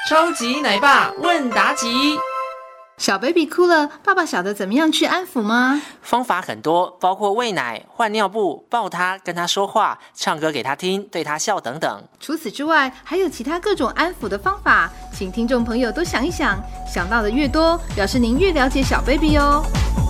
超级奶爸问答集。 小 baby 哭了，爸爸晓得怎么样去安抚吗？ 方法很多，包括喂奶、换尿布、抱他、跟他说话、唱歌给他听、对他笑等等。 除此之外，还有其他各种安抚的方法，请听众朋友都想一想，想到的越多，表示您越了解小 baby哦。